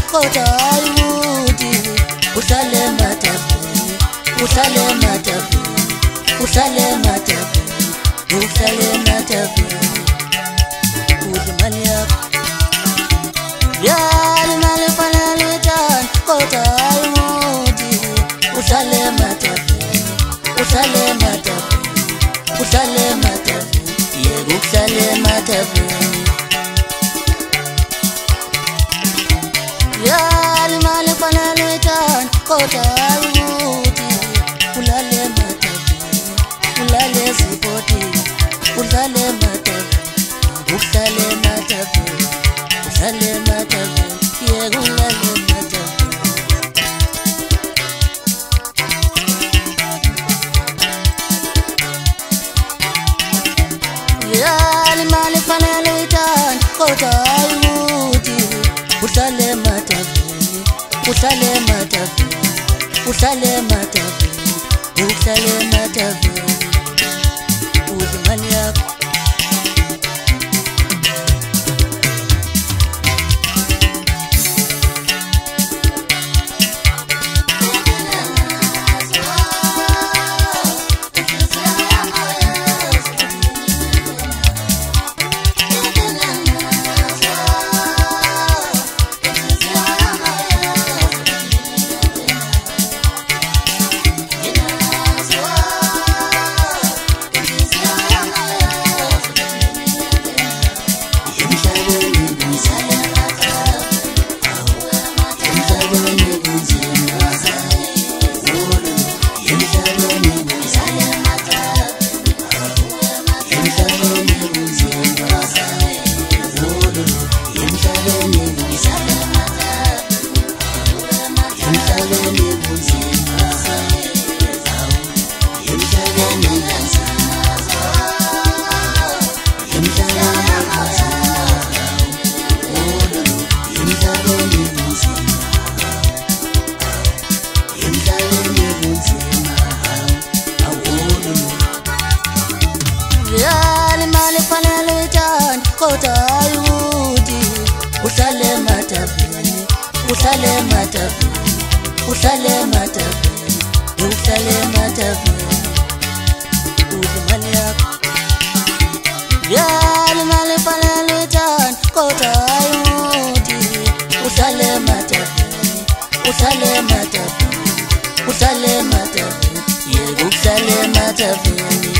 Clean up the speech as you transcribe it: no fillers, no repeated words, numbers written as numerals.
kodwa ayuthi uhlale ematafeni, uhlale ematafeni, uhlale ematafeni, uhlale ematafeni. Udla imali yakho, yali imali fanele uyithande kodwa ayuthi uhlale ematafeni, uhlale ematafeni, uhlale ematafeni, yebo uhlale ematafeni. Yali imali fanele uyithande kodwa ayuthi ulale ematafeni, ulale ezibhodini, uhlale ematafeni, uhlale ematafeni, uhlale ematafeni, yebo ulale ematafeni. Yali imali fanele uyithande kodwa ayuthi uhlale ematafeni, uhlale ematafeni, uhlale ematafeni, uhlale ematafeni. Udla imali yakho, yali imali fanele uyithande kodwa ayuthi uhlale ematafeni, uhlale ematafeni, uhlale ematafeni, uhlale ematafeni. Udla imali yakho, yali imali fanele uyithande kodwa ayuthi uhlale ematafeni, uhlale ematafeni, uhlale ematafeni, yebo uhlale ematafeni.